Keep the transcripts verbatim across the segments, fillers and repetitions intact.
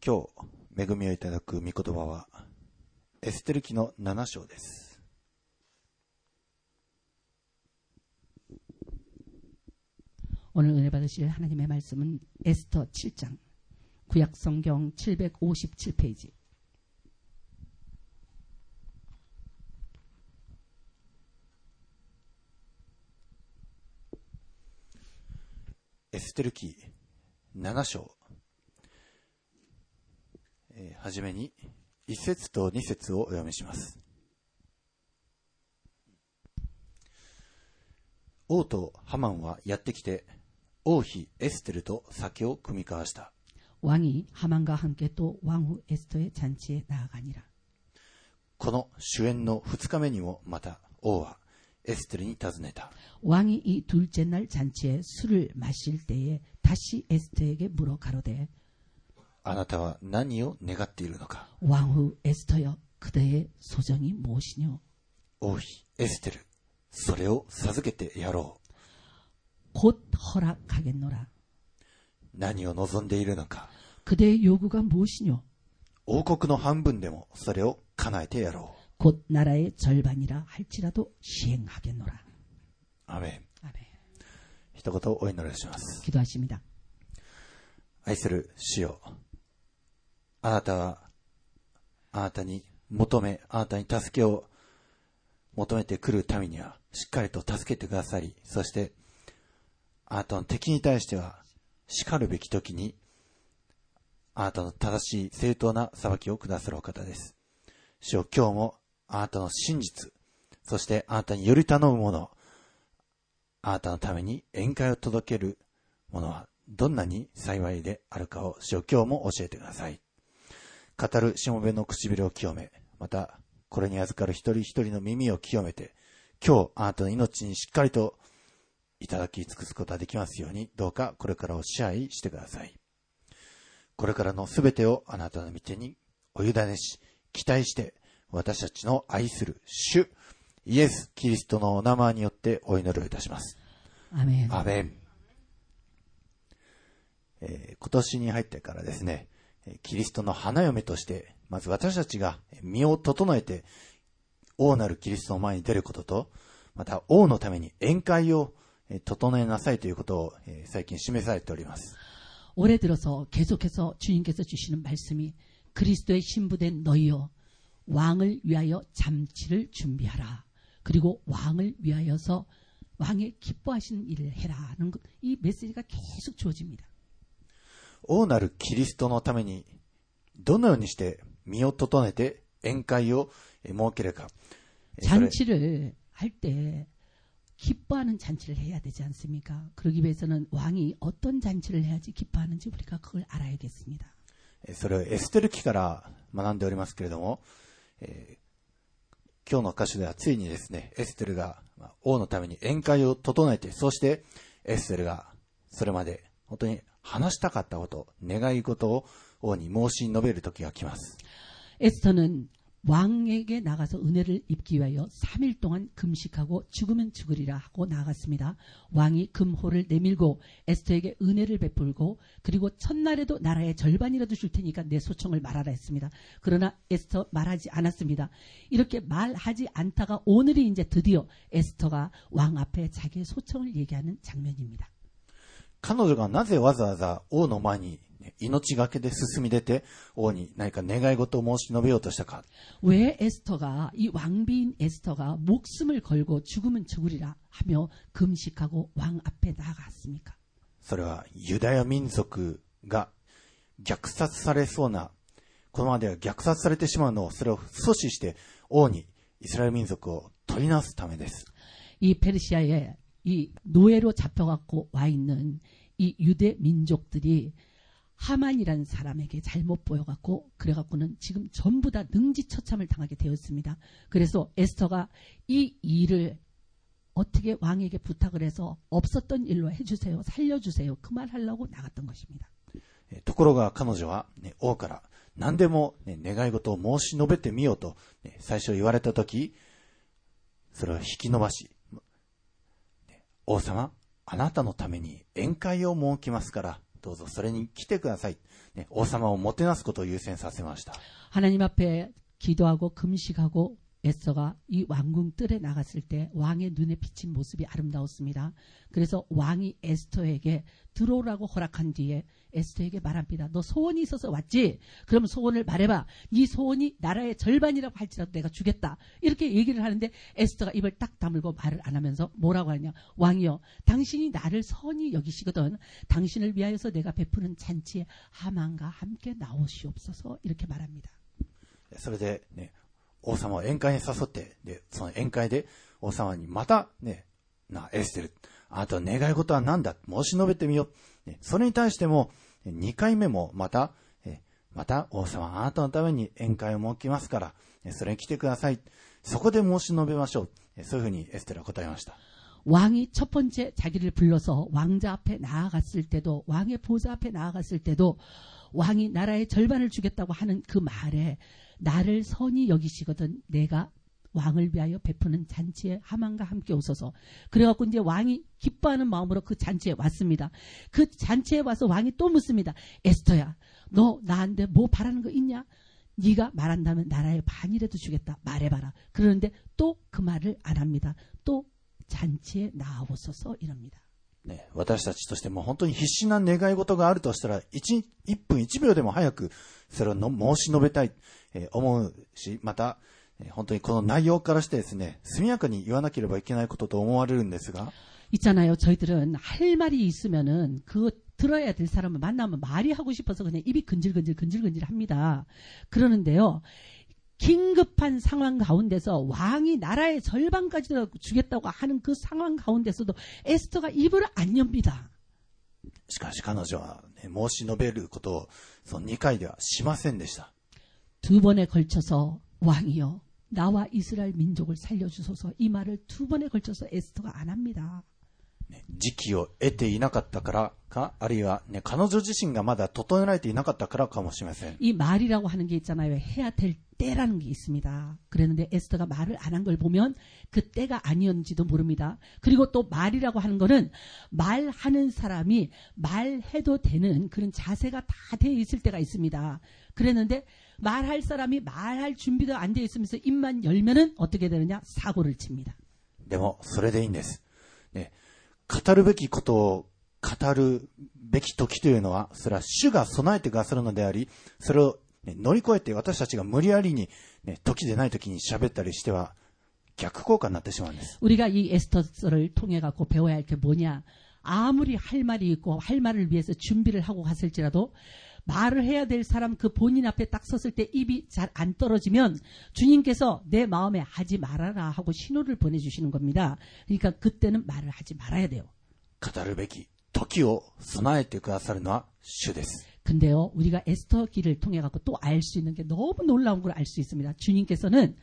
今日恵みをいただく御言葉はエステル記のなな章です。 오늘 은혜 받으실 하나님의 말씀은 에스더 칠 장, 구약 성경 칠백오십칠 페이지. エステル記なな章、えー、はじめにいち節とに節をお読みします。王とハマンはやってきて王妃エステルと酒を酌み交わした。 왕이 하만과 함께 또 왕후 에스더의 잔치에 나아가니라. この主宴の二日目にもまた王はエステルに尋ねた。 왕이 이 둘째 날 잔치에 술을 마실 때에 다시 에스더에게 물어 가로되 あなたは何を願っているのか。 왕후 에스더여, 그대의 소정이 무엇이뇨? 王妃エステル、それを授けてやろう。 곧 허락하겠노라. 何を望んでいるのか。 그대의 요구가 무엇이뇨? 王国の半分でもそれを叶えてやろう。 곧 나라의 절반이라 할지라도 시행하겠노라. アメン。 아멘. 一言お祈りします。 기도하십니다. 愛する主よ、あなたはあなたに求め、あなたに助けを求めてくるためにはしっかりと助けてくださり、そしてあなたの敵に対しては叱るべき時にあなたの正しい正当な裁きをくださるお方です。主よ、今日もあなたの真実、そしてあなたにより頼むもの、あなたのために宴会を届けるものはどんなに幸いであるかを主よ、今日も教えてください。語るしもべの唇を清め、またこれに預かる一人一人の耳を清めて、今日あなたの命にしっかりといただき尽くすことができますように、どうかこれからを支配してください。これからのすべてをあなたの御手にお委ねし、期待して私たちの愛する主イエス・キリストのお名前によってお祈りをいたします。 アメン。 アメン。えー、今年に入ってからですね、キリストの花嫁として、まず私たちが身を整えて王なるキリストの前に出ることと、また王のために宴会を整えなさいということを最近示されております。 올해 들어서 계속해서 주님께서 주시는 말씀이 그리스도의 신부된 너희여, 왕을 위하여 잔치를 준비하라. 그리고 왕을 위하여서 왕의 기뻐하시는 일을 해라는 이 메시지가 계속 주어집니다. 王なるキリストのためにどのようにして身を整えて宴会を設けるか。 잔치를 할 때 기뻐하는 잔치를 해야 되지 않습니까? 그러기 위해서는 왕이 어떤 잔치를 해야지 기뻐하는지 우리가 그걸 알아야겠습니다. それをエステル記から学んでおりますけれども、えー、今日の箇所ではついにですね、エステルが王のために宴会を整えて、そしてエステルがそれまで本当に話したかったこと、願い事を王に申し述べる時が来ます。 에스더는 왕에게 나가서 은혜를 입기 위하여 삼 일 동안 금식하고 죽으면 죽으리라 하고 나아갔습니다. 왕이 금호를 내밀고 에스더에게 은혜를 베풀고 그리고 첫날에도 나라의 절반이라도 줄 테니까 내 소청을 말하라 했습니다. 그러나 에스더 말하지 않았습니다. 이렇게 말하지 않다가 오늘이 이제 드디어 에스더가 왕 앞에 자기의 소청을 얘기하는 장면입니다. 彼女がなぜわざわざ王の前に命がけで進み出て王に何か願い事を申し述べようとしたか。 왜 에스더가 이 왕비인 에스더가 목숨을 걸고 죽으면 죽으리라 하며 금식하고 왕 앞에 나아갔습니까? それはユダヤ民族が虐殺されそうな、このままでは虐殺されてしまうのを、それを阻止して王にイスラエル民族を取り直すためです。 이 페르시아에 이 노예로 잡혀갖고 와 있는 이 유대 민족들이 하만이라는 사람에게 잘못 보여갖고 그래갖고는 지금 전부 다 능지처참을 당하게 되었습니다. 그래서 에스더가 이 일을 어떻게 왕에게 부탁을 해서 없었던 일로 해주세요, 살려주세요, 그 말 하려고 나갔던 것입니다. ところが彼女は、ね、王から何でも、ね、願い事を申し述べてみようと、ね、最初言われたとき、それを引き伸ばし、ね、王様、あなたのために宴会を設けますからどうぞそれに来てください。ね、王様をもてなすことを優先させました。 하나님 앞에 기도하고 금식하고 에스더가 이 왕궁 뜰에 나갔을 때 왕의 눈에 비친 모습이 아름다웠습니다. 그래서 왕이 에스더에게 들어오라고 허락한 뒤에 에스더에게 말합니다. 너 소원이 있어서 왔지? 그럼 소원을 말해봐. 네 소원이 나라의 절반이라고 할지라도 내가 주겠다. 이렇게 얘기를 하는데 에스더가 입을 딱 다물고 말을 안 하면서 뭐라고 하냐. 왕이여, 당신이 나를 선히 여기시거든. 당신을 위하여서 내가 베푸는 잔치에 하만과 함께 나오시옵소서. 이렇게 말합니다. それでね、王様を宴会に誘って、で、その宴会で王様にまたね、な、エステル、あなたの願い事は何だ申し述べてみよう。ね、それに対しても、にかいめもまた、えまた王様あなたのために宴会を設けますから、ね、それに来てください。そこで申し述べましょう。そういうふうにエステルは答えました。 왕이 첫 번째 자기를 불러서 왕자 앞에 나아갔을 때도, 왕의 보좌 앞에 나아갔을 때도 왕이 나라의 절반을 주겠다고 하는 그 말에 나를 선히 여기시거든 내가 왕을 위하여 베푸는 잔치에 하만과 함께 오소서. 그래갖고 이제 왕이 기뻐하는 마음으로 그 잔치에 왔습니다. 그 잔치에 와서 왕이 또 묻습니다. 에스더야, 너 나한테 뭐 바라는 거 있냐? 네가 말한다면 나라의 반이라도 주겠다. 말해봐라. 그러는데 또 그 말을 안 합니다. 또 잔치에 나오소서 이럽니다. ね、私たちとしても本当に必死な願い事があるとしたら、いち、いっぷんいちびょうでも早くそれをの申し述べたい、えー、思うし、また、えー、本当にこの内容からしてですね、速やかに言わなければいけないことと思われるんですが、 있잖아요. 저희들은 할 말이 있으면은 그거 들어야 될 사람을 만나면 말이 하고 싶어서 그냥 입이 근질근질 근질근질 합니다. 그러는데요. 긴급한 상황 가운데서 왕이 나라의 절반까지 주겠다고 하는 그 상황 가운데서도 에스더가 입을 안 엽니다. しかし彼女は、ね、申し述べることをそのにかいではしませんでした。 두 번에 걸쳐서 왕이여 나와 이스라엘 민족을 살려주소서 이 말을 두 번에 걸쳐서 에스더가 안 합니다. 時期を得ていなかったからか、あるいは、ね、彼女自身がまだ整えられていなかったからかもしれません。 이 말이라고 하는 게 있잖아요. 해야 될 때라는 게 있습니다. 그랬는데 에스더가 말을 안 한 걸 보면 그 때가 아니었는지도 모릅니다. 그리고 또 말이라고 하는 거는 말하는 사람이 말해도 되는 그런 자세가 다 되어 있을 때가 있습니다. 그랬는데 말할 사람이 말할 준비도 안 되어 있으면서 입만 열면은 어떻게 되느냐? 사고를 칩니다. でもそれでいいんです。ね、語るべきことを語るべき時というのは、それは主が備えてくださるのであり、それを、ね、乗り越えて私たちが無理やりに、ね、時でない時に喋ったりしては逆効果になってしまうんです。 우리가 이 에스더서를 통해 갖고 배워야 할 게 뭐냐? 아무리 할 말이 있고 할 말을 위해서 준비를 하고 갔을지라도 말을 해야 될 사람 그 본인 앞에 딱 섰을 때 입이 잘 안 떨어지면 주님께서 내 마음에 하지 말아라 하고 신호를 보내주시는 겁니다. 그러니까 그때는 말을 하지 말아야 돼요. 語るべき時を備えてくださるのは主です。 근데요, 우리가 에스더기를 통해 갖고 또 알 수 있는 게 너무 놀라운 걸 알 수 있습니다. 주님께서는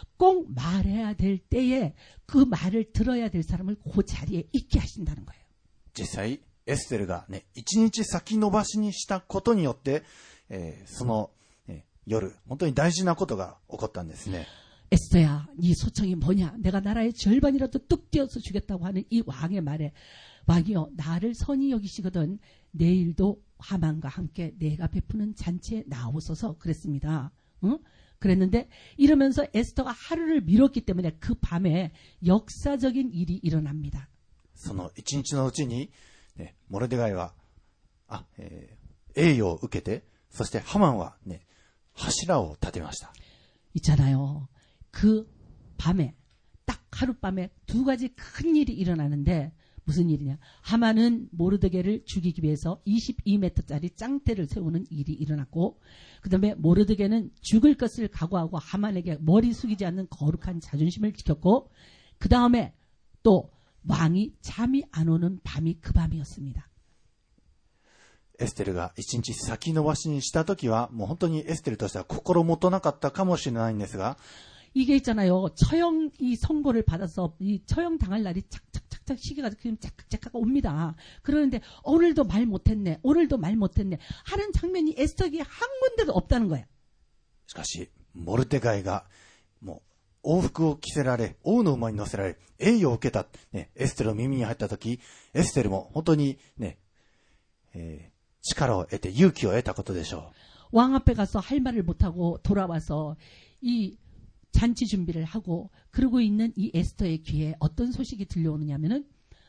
꼭 말해야 될 때에 그 말을 들어야 될 사람을 그 자리에 있게 하신다는 거예요. 実際エステルがね、一日先延ばしにしたことによって、えー、その、ね、夜、本当に大事なことが起こったんですね。 에스더야, 네 소청이 뭐냐? 내가 나라의 절반이라도 뚝 떼어서 주겠다고 하는 이 왕의 말에 왕이여 나를 선히 여기시거든 내일도 하만과 함께 내가 베푸는 잔치에 나오소서 그랬습니다. 응? 그랬는데 이러면서 에스더가 하루를 미뤘기 때문에 그 밤에 역사적인 일이 일어납니다. その一日のうちに、ね、モルデガイはあ、えー、栄誉を受けて、そしてハマンは、ね、柱を立てました。 있잖아요. 그 밤에 딱 하룻밤에 두 가지 큰 일이 일어나는데 무슨 일이냐? 하만은 모르드게를 죽이기 위해서 이십이 미터짜리 짱대를 세우는 일이 일어났고, 그 다음에 모르드게는 죽을 것을 각오하고 하만에게 머리 숙이지 않는 거룩한 자존심을 지켰고, 그 다음에 또 왕이 잠이 안 오는 밤이 그 밤이었습니다. エステルが一日先延ばしにしたときは、もう本当にエステルとしては心もとなかったかもしれないんですが、 이게 있잖아요. 처형 이 선고를 받아서 이 처형 당할 날이 착착착착 시기가 그냥 착착착 옵니다. 그러는데 오늘도 말 못했네. 오늘도 말 못했네. 하는 장면이 에스더기에 한 군데도 없다는 거예요. しかしモルデガイがもう王服を着せられ、王の馬に乗せられ、栄誉を受けた、ね、エステルの耳に入ったとき、エステルも本当にね、えー、 力を得て勇気を得たことでしょ 왕 앞에 가서 할 말을 못하고 돌아와서 이 잔치 준비를 하고 그러고 있는 이 에스더의 귀에 어떤 소식이 들려오느냐면은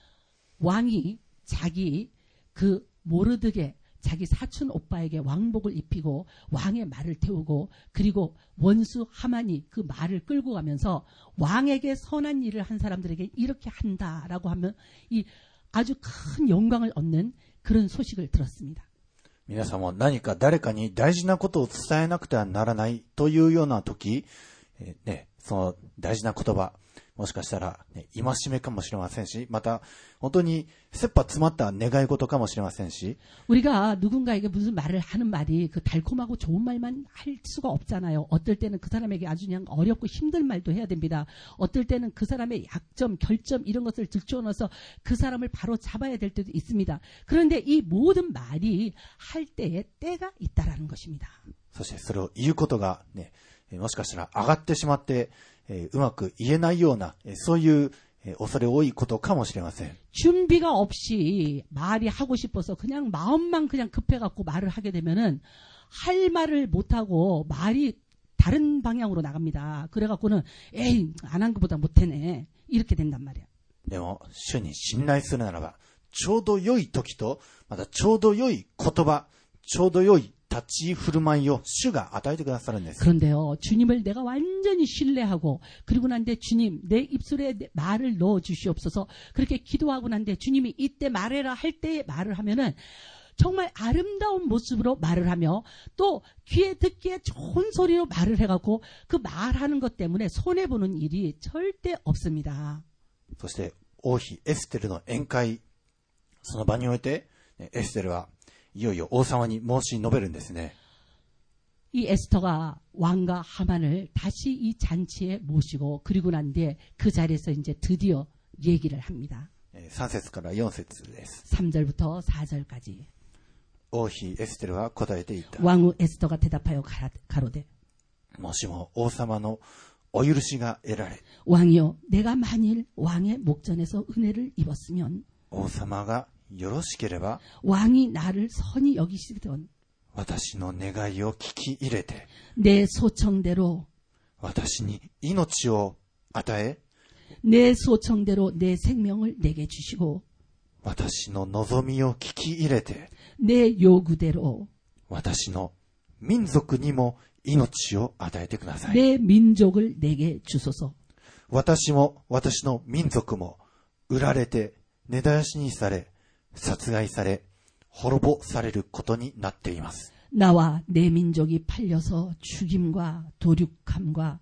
왕이 자기 그 모르드게 자기 사촌 오빠에게 왕복을 입히고 왕의 말을 태우고 그리고 원수 하만이 그 말을 끌고 가면서 왕에게 선한 일을 한 사람들에게 이렇게 한다라고 하면 이 아주 큰 영광을 얻는 그런 소식을 들었습니다. 皆さんも何か誰かに大事なことを伝えなくてはならないというような時、えーね、その大事な言葉、もしかしたら、ね、戒めかもしれませんし、また本当に切羽詰まった願い事かもしれませんし、 우리가 누군가에게 무슨 말을 하는 말이 그 달콤하고 좋은 말만 할 수가 없잖아요. 어떨 때는 그 사람에게 아주 그냥 어렵고 힘든 말도 해야 됩니다. 어떨 때는 그 사람의 약점, 결점 이런 것을 들춰넣어서 그 사람을 바로 잡아야 될 때도 있습니다. 그런데 이 모든 말이 할 때에 때가 있다라는 것입니다. そしてそれを言うことが、ね、もしかしたら上がってしまって、えーうまく言えないような、えーそういう、えー恐れ多いことかもしれません。 준비가 없이 말이 하고 싶어서 그냥 마음만 그냥 급해갖고 말을 하게 되면은 할 말을 못하고 말이 다른 방향으로 나갑니다. 그래갖고는 에이 안 한 것보다 못해네 이렇게 된단 말이야. でも、主に信頼するならば、ちょうど良い時と、またちょうど良い言葉、ちょうど良い立ち振る舞いを主が与えてくださるんです。 그런데요, 주님을 내가 완전히 신뢰하고 그리고 난데 주님 내 입술에 내 말을 넣어 주시옵소서 그렇게 기도하고 난데 주님이 이때 말해라 할 때에 말을 하면은 정말 아름다운 모습으로 말을 하며 또 귀에 듣기에 좋은 소리로 말을 해갖고 그 말하는 것 때문에 손해보는 일이 절대 없습니다. そして、王妃エステルの宴会、その場において、ねエステルはいよいよ王様に申し述べるんですね。 이 에스더가 왕과 하만을 다시 이 잔치에 모시고 그리고 난 뒤에 그 자리에서 이제 드디어 얘기를 합니다. えーさん節からよん節です。 삼 절부터 사 절까지. 王妃エステルは答えていた。 왕후 에스더가 대답하여 가라- 가로되 もしも王様のお許しが得られ、 왕이여 내가 만일 왕의 목전에서 은혜를 입었으면 王様がよろしければ、 왕이 나를 선히 여기시던 私の願いを聞き入れて、 내 소청대로 私に命を与え、 내 소청대로 내 생명을 내게 주시고 私の望みを聞き入れて、 내 요구대로 私の民族にも命を与えてください。 내 민족을 내게 주소서. 私も私の民族も売られて根絶やしにされ、殺害され、滅ぼされることになっています。 나와 내 민족이 팔려서 죽임과 도륙함과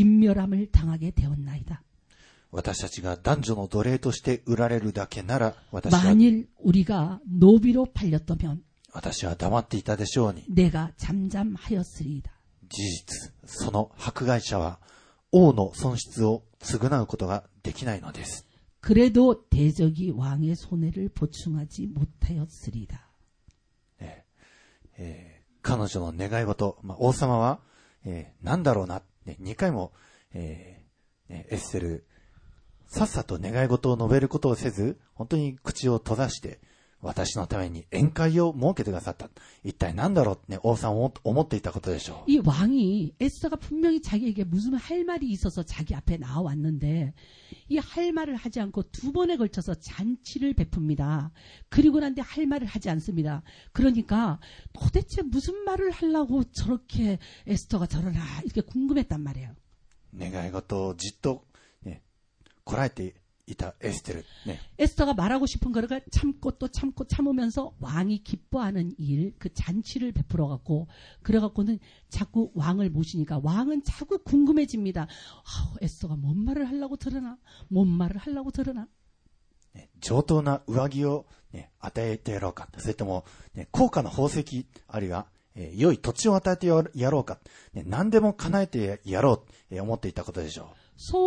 진멸함을 당하게 되었나이다. 私たちが男女の奴隷として売られるだけなら、私は 만일 우리가 노비로 팔렸다면 私は黙っていたでしょうに、 내가 잠잠하였으리이다. 事実、その迫害者は王の損失を償うことができないのです。 그래도 대적이 왕의 손해를 보충하지 못하였으리이다. えーえー彼女の願い事、まあ、王様は、えー何だろうな、ね、にかいも、えーねエッセル、さっさと願い事を述べることをせず、本当に口を閉ざして、私のために宴会を設けてくださった。一体何だろうって、ね、王さんは思っていたことでしょう。 이 왕이 에스더가 분명히 자기에게 무슨 할 말이 있어서 자기 앞에 나와왔는데 이 할 말을 하지 않고 두 번에 걸쳐서 잔치를 베풉니다. 그리고 난 뒤에 할 말을 하지 않습니다. 그러니까 도대체 무슨 말을 하려고 저렇게 에스더가 저러나 이렇게 궁금했단 말이에요. 願い事をじっと、ね、こらえていたエステル。ね、 에스더가 말하고 싶은 거를 참고 또 참고 참으면서 왕이 기뻐하는 일, 그 잔치를 베풀어 갖고 그래 갖고는 자꾸 왕을 모시니까 왕은 자꾸 궁금해집니다. 아, 에스더가 뭔 말을 하려고 들으나? 뭔 말을 하려고 들으나? ね上等な上着を、ね、与えてやろうか。それとも、ね、高価な宝石、あるいは、えー良い土地を与えてやろうか。ね、何でも叶えてやろう、えー思っていたことでしょう。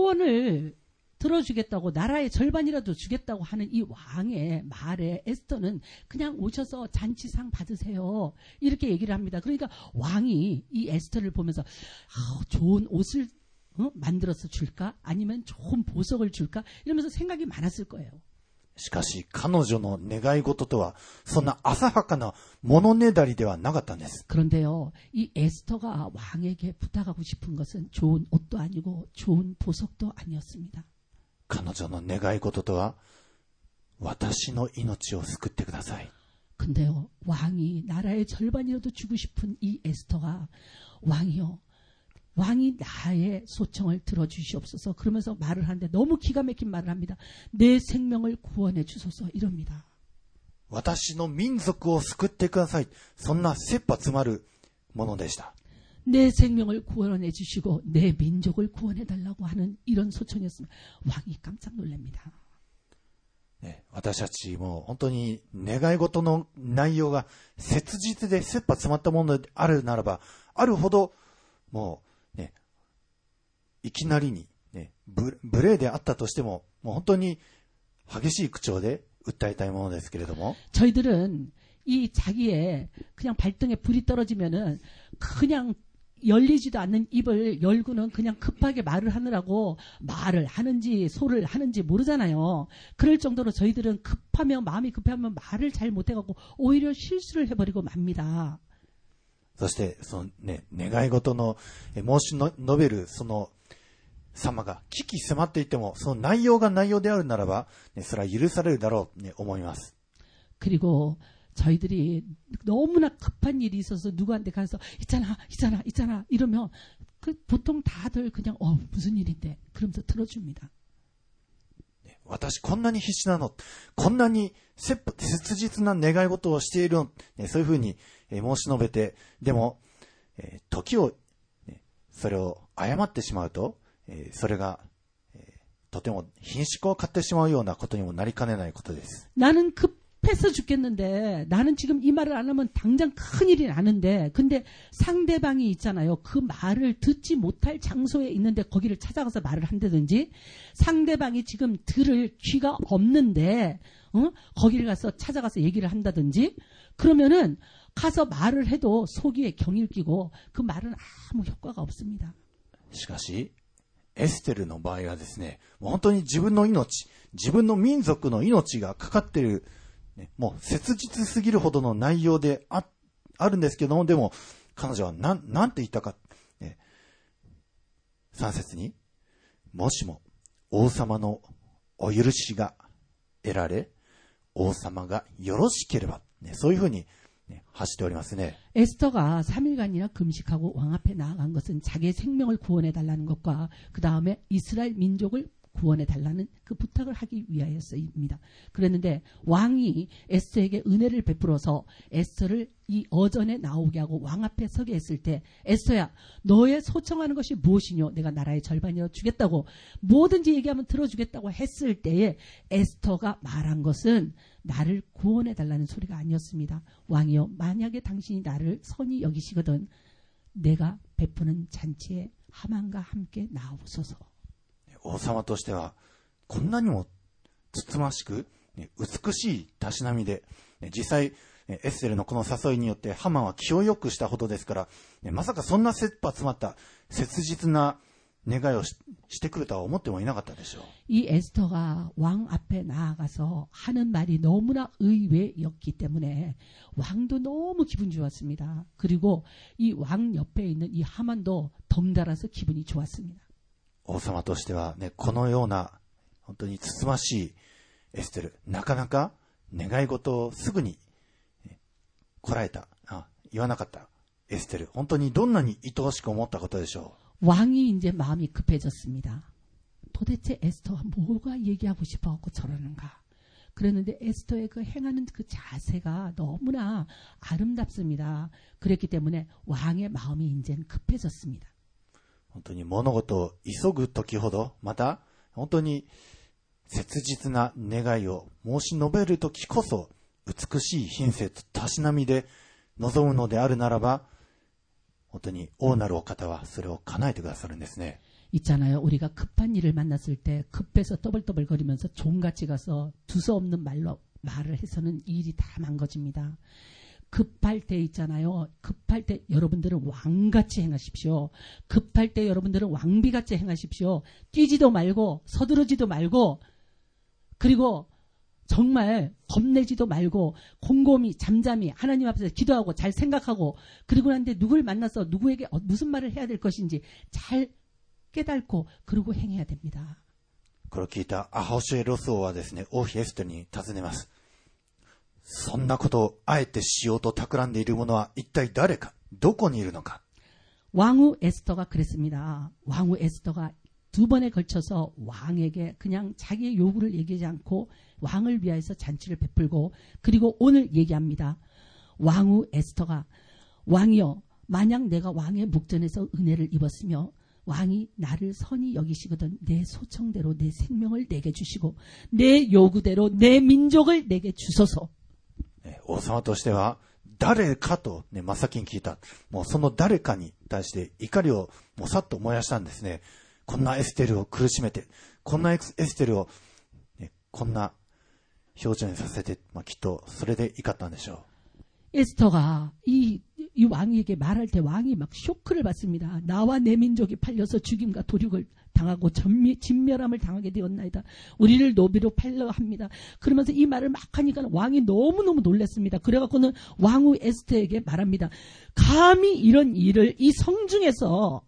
소원을 들어주겠다고 나라의 절반이라도 주겠다고 하는 이 왕의 말에 에스더는 그냥 오셔서 잔치상 받으세요. 이렇게 얘기를 합니다. 그러니까 왕이 이 에스더를 보면서 아, 좋은 옷을 어? 만들어서 줄까? 아니면 좋은 보석을 줄까? 이러면서 생각이 많았을 거예요. しかし彼女の願い事とはそんな浅はかな物ねだりではなかったんです。 그런데요, 이 에스더가 왕에게 부탁하고 싶은 것은 좋은 옷도 아니고 좋은 보석도 아니었습니다. 彼女の願い事とは私の命を救ってください。 근데요, 왕이 나라의 절반이라도 주고 싶은 이 에스더가 왕이요, 왕이 나의 소청을 들어주시옵소서 그러면서 말을 하는데 너무 기가 막힌 말을 합니다. 내 생명을 구원해 주소서 이럽니다. 私の民族を救ってください。そんな切羽詰まるものでした。 내 생명을 구원해 주시고 내 민족을 구원해 달라고 하는 이런 소청이었습니다. 왕이 깜짝 놀랍니다. ね、私たちも本当に願い事の内容が切実で切羽詰まったものであるならば、あるほどもうね、いきなりに、ね、無礼であったとしても、もう本当に激しい口調で訴えたいものですけれども、 저희들은 이 자기의 그냥 발등에 불이 떨어지면은 그냥 열리지도 않는 입을 열고는 그냥 급하게 말을 하느라고 말을 하는지 소를 하는지 모르잖아요. 그럴 정도로 저희들은 급하면 마음이 급하면 말을 잘 못해갖고 오히려 실수를 해버리고 맙니다. そしてそのね、願い事のえ申しの述べるその様が危機迫っていても、その内容が内容であるならば、ね、それは許されるだろうと、ね、思います。 그리고 저희들이 너무나 급한 일이 있어서 누구한테 가서 있잖아 있잖아 있잖아 이러면 그 보통 다들 그냥 어 무슨 일인데 그러면서 들어줍니다. 私こんなに必死なの、こんなに切実な願い事をしているの、ね、そういうふうに申し述べて、でも、えー、時を、ね、それを誤ってしまうと、えー、それが、えー、とても品種を買ってしまうようなことにもなりかねないことです。 나는 급해서 죽겠는데 나는 지금 이 말을 안 하면 당장 큰일이 나는데 근데 상대방이 있잖아요. 그 말을 듣지 못할 장소에 있는데 거기를 찾아가서 말을 한다든지 상대방이 지금 들을 귀가 없는데 어? 거기를 가서 찾아가서 얘기를 한다든지 그러면은 가서 말을 해도 속이에 경일 끼고 그 말은 아무 효과가 없습니다. しかしエステルの場合はですね、もう本当に自分の命、自分の民族の命がかかっている、ね、もう切実すぎるほどの内容で あ, あるんですけども、でも彼女は何、なんて言ったか、ね、さん節に、もしも王様のお許しが得られ、王様がよろしければ、ね、そういうふうに하시되おりますね. 에스더가 삼 일간이나 금식하고 왕 앞에 나아간 것은 자기의 생명을 구원해 달라는 것과 그 다음에 이스라엘 민족을 구원해 달라는 그 부탁을 하기 위하여서입니다. 그랬는데 왕이 에스더에게 은혜를 베풀어서 에스더를 이 어전에 나오게 하고 왕 앞에 서게 했을 때 에스더야 너의 소청하는 것이 무엇이뇨? 내가 나라의 절반이라 주겠다고 뭐든지 얘기하면 들어주겠다고 했을 때에 에스더가 말한 것은 나를 구원해 달라는 소리가 아니었습니다. 왕이여 만약에 당신이 나를 선히 여기시거든 내가 베푸는 잔치에 하만과 함께 나오소서. 王様としてはこんなにもつつましく、ね、美しいたしなみで、ね、実際エッセルのこの誘いによってハマンは気を良くしたほどですから、ね、まさかそんな切羽詰まった切実な願いを し, してくるとは思ってもいなかったでしょう。 이 에스더가 왕 앞에 나아가서 하는 말이 너무나 의외였기 때문에 왕도 너무 기분 좋았습니다. 그리고 이 왕 옆에 있는 이 하만도 덩달아서 기분이 좋았습니다. 王様としてはね、このような本当につつましいエステル、なかなか願い事をすぐにこらえた、あ、言わなかったエステル、本当にどんなに愛おしく思ったことでしょう。 왕이 이제 마음이 급해졌습니다. 도대체 에스더가 뭐가 얘기하고 싶어하고 저러는가. 그랬는데 에스더의 그 행하는 그 자세가 너무나 아름답습니다. 그랬기 때문에 왕의 마음이 이제는 급해졌습니다. 本当に物事を急ぐ時ほど、また本当に切実な願いを申し述べる時こそ美しい品性とたしなみで望むのであるならば、本当に王なるお方はそれを叶えてくださるんですね。 있잖아요. 우리가 급한 일을 만났을 때 급해서 떠벌떠벌거리면서 종같이 가서 두서없는 말로 말을 해서는 일이 다 망가집니다. 급할 때 있잖아요. 급할 때 여러분들은 왕같이 행하십시오. 급할 때 여러분들은 왕비같이 행하십시오. 뛰지도 말고 서두르지도 말고 그리고 정말 겁내지도 말고 곰곰이 잠잠히 하나님 앞에서 기도하고 잘 생각하고 그리고 난데 누굴 만나서 누구에게 무슨 말을 해야 될 것인지 잘 깨닫고 그러고 행해야 됩니다. これを聞いたアハシュエロス王はですね、王妃エステルに尋ねます。そんなことをあえてしようと企んでいる者は一体誰か、どこにいるのか。 왕후 에스더가 그랬습니다. 왕후 에스더가 두 번에 걸쳐서 왕에게 그냥 자기의 요구를 얘기하지 않고 왕을 위하여서 잔치를 베풀고 그리고 오늘 얘기합니다. 왕후 에스더가 왕이여 만약 내가 왕의 목전에서 은혜를 입었으며 왕이 나를 선히 여기시거든 내 소청대로 내 생명을 내게 주시고 내 요구대로 내 민족을 내게 주소서. 王様としては誰かとね、真っ先に聞いた。もうその誰かに対して怒りをもうさっと燃やしたんですね。こんなエステルを苦しめて、こんなエステルを、ね、こんな表情にさせて、まあ、きっとそれで怒ったんでしょう。 에스더가 이, 이 왕에게 말할 때 왕이 막 쇼크를 받습니다. 나와 내 민족이 팔려서 죽임과 도륙을 당하고 전미, 진멸함을 당하게 되었나이다. 우리를 노비로 팔려 합니다. 그러면서 이 말을 막 하니까 왕이 너무너무 놀랐습니다. 그래갖고는 왕후 에스더에게 말합니다. 감히 이런 일을 이 성중에서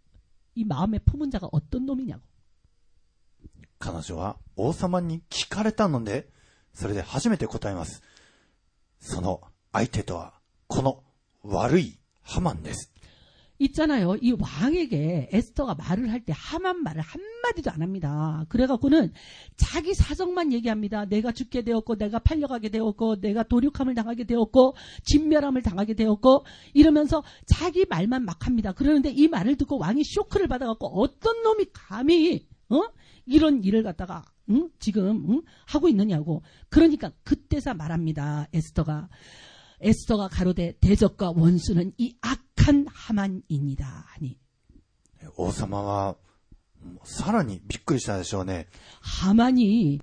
이 마음에 품은 자가 어떤 놈이냐고. 彼女は王様に聞かれたので、それで初めて答えます。その相手とはこの悪いハマンです。 있잖아요. 이 왕에게 에스더가 말을 할 때 하만 말을 한마디도 안 합니다. 그래갖고는 자기 사정만 얘기합니다. 내가 죽게 되었고 내가 팔려가게 되었고 내가 도륙함을 당하게 되었고 진멸함을 당하게 되었고 이러면서 자기 말만 막 합니다. 그러는데 이 말을 듣고 왕이 쇼크를 받아갖고 어떤 놈이 감히 어? 이런 일을 갖다가 응? 지금 응? 하고 있느냐고. 그러니까 그때서 말합니다. 에스더가. 에스더가 가로되 대적과 원수는 이 악한 하만입니다. 하니. 王様はさらにびっくりしたでしょうね。 하만이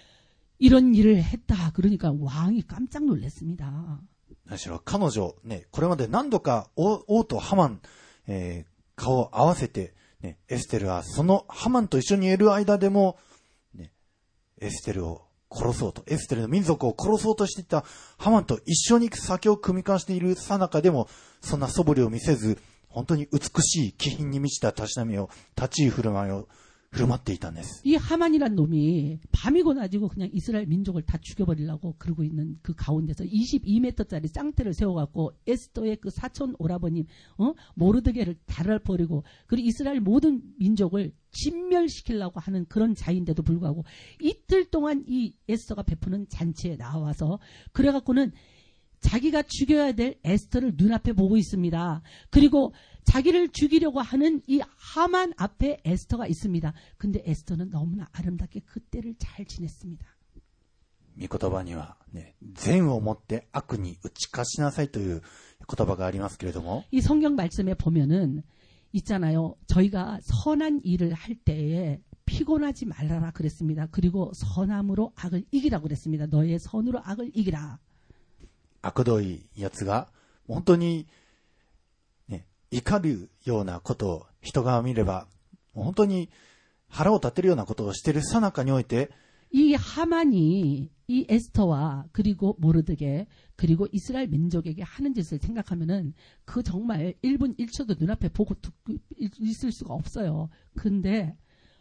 이런 일을 했다. 그러니까 왕이 깜짝 놀랐습니다. 何しろ彼女ね、これまで何度か 王, 王とハマン、えー、顔を合わせて、ね、エステルはそのハマンと一緒にいる間でも、ね、エステルを殺そうと、エステルの民族を殺そうとしていたハマンと一緒に酒を酌み交わしているさなかでも、そんな素振りを見せず、本当に美しい気品に満ちたたしなみを、立ち居振る舞いを振る舞っていたんです。 이 하만이란 놈이 밤이고 낮이고 그냥 이스라엘 민족을 다 죽여버리려고 그러고 있는 그 가운데서 이십이 미터짜리 쌍태를 세워갖고 에스더의 그 사촌 오라버님 어? 모르드게를 달아버리고 그리고 이스라엘 모든 민족을 진멸시키려고 하는 그런 자인데도 불구하고 이틀 동안 이 에스더가 베푸는 잔치에 나와서 그래갖고는 자기가 죽여야 될 에스더를 눈앞에 보고 있습니다. 그리고 자기를 죽이려고 하는 이 하만 앞에 에스더가 있습니다. 근데 에스더는 너무나 아름답게 그때를 잘 지냈습니다. 御言葉にはね、善をもって悪に打ち勝ちなさいという言葉がありますけれども、 이 성경 말씀에 보면은 있잖아요. 저희가 선한 일을 할 때에 피곤하지 말라라 그랬습니다. 그리고 선함으로 악을 이기라고 그랬습니다. 너의 선으로 악을 이기라. 悪どいやつが本当に、ね、怒るようなことを人が見れば本当に腹を立てるようなことをしている最中において 이 하만이 이 에스더와 그리고 모르드게 그리고 이스라엘 민족에게 하는 짓을 생각하면은 그 정말 일 분 일 초도 눈앞에 보고 듣고 있을 수가 없어요. 근데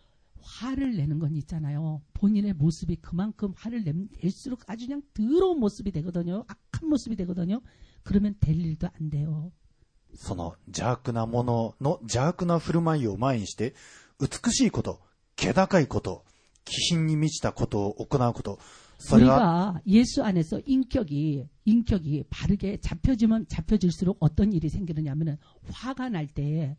화를 내는 건 있잖아요. 본인의 모습이 그만큼 화를 낼수록 아주 그냥 더러운 모습이 되거든요. 악한 모습이 되거든요. 그러면 될 일도 안 돼요. その邪悪なものの邪悪な振る舞いを前にして美しいこと、気高いこと、気品に満ちたことを行うこと、それは 우리가 예수 안에서 인격이 인격이 바르게 잡혀지면 잡혀질수록 어떤 일이 생기느냐면은 화가 날 때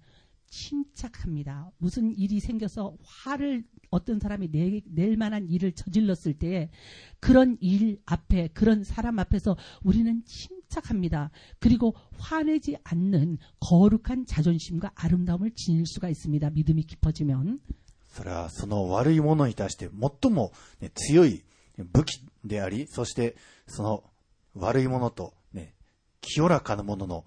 침착합니다. 무슨 일이 생겨서 화를 어떤 사람이 내, 낼 만한 일을 저질렀을 때 그런 일 앞에 그런 사람 앞에서 우리는 침착합니다. 그리고 화내지 않는 거룩한 자존심과 아름다움을 지닐 수가 있습니다. 믿음이 깊어지면. それはその悪いものに対して最も、ね、強い武器であり、そしてその悪いものと、ね、清らかなものの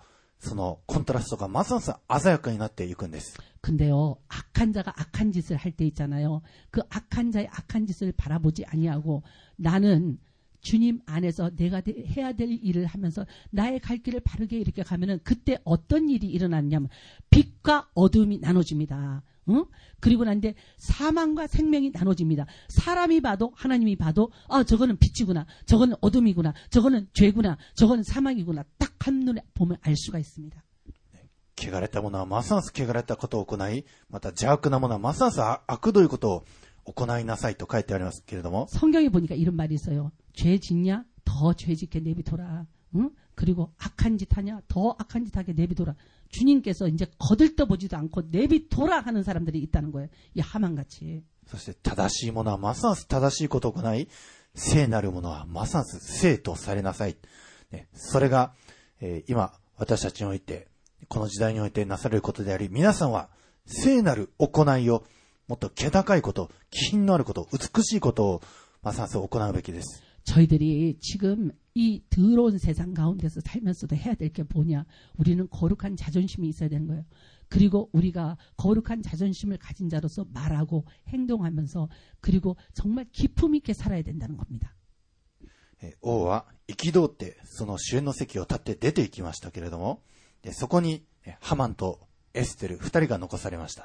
そのコントラストがますます鮮やかになっていくんです。 근데요, 악한 자가 악한 짓을 할 때 있잖아요. 그 악한 자의 악한 짓을 바라보지 아니하고 나는 주님 안에서 내가 해야 될 일을 하면서 나의 갈 길을 바르게 이렇게 가면은 그때 어떤 일이 일어났냐면 빛과 어둠이 나눠집니다. 응? 그리고 난데 사망과 생명이 나눠집니다. 사람이 봐도 하나님이 봐도 아 저거는 빛이구나, 저거는 어둠이구나, 저거는 죄구나, 저거는 사망이구나 딱 한눈에 보면 알 수가 있습니다. 汚れたものはますます汚れたことを行い、また邪悪なものはますます悪どいことを行いなさいと書いてありますけれども、 성경에 보니까 이런 말이 있어요. 죄 짓냐? 더 죄 짓게 내비둬라. 응? 그리고 악한 짓 하냐? 더 악한 짓 하게 내비둬라. 주님께서 이제 거들떠보지도 않고 내비둬라 하는 사람들이 있다는 거예요. 이 하만같이. そして正しいものはますます正しいことを行い、聖なるものはますます聖とされなさい。ね、それが、えー、今私たちにおいて、この時代においてなされることであり、皆さんは聖なる行いを、もっと気高いこと、気品のあること、美しいことをますます行うべきです。 저희들이 지금 이 더러운 세상 가운데서 살면서도 해야 될 게 뭐냐? 우리는 거룩한 자존심이 있어야 되는 거예요. 그리고 우리가 거룩한 자존심을 가진 자로서 말하고 행동하면서 그리고 정말 기품 있게 살아야 된다는 겁니다. 王は憤ってその主演の席を立って出て行きましたけれども、でそこにハマンとエステル二人が残されました。